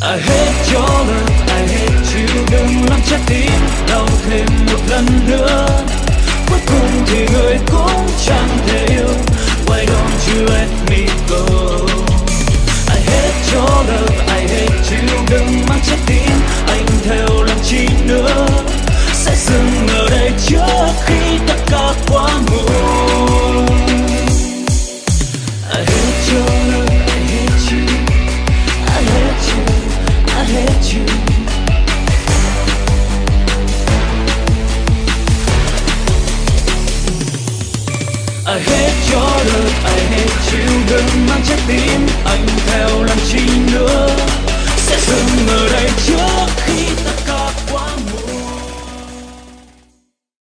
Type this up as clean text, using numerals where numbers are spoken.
I hate your love, I hate you. Đừng làm trái tim đau thêm một lần nữa. Cuối cùng thì người cũng chẳng thể yêu. Why don't you let me go? I hate your love, I hate you. Đừng mang trái tim anh theo làm chi nữa. Sẽ dừng ở đây trước khi tất cả quá muộn. I hate your love, I hate you. I hate you, I hate you. I hate your love, I hate you. Đừng mang trái tim anh theo làm chi nữa. Sẽ dừng ở đây trước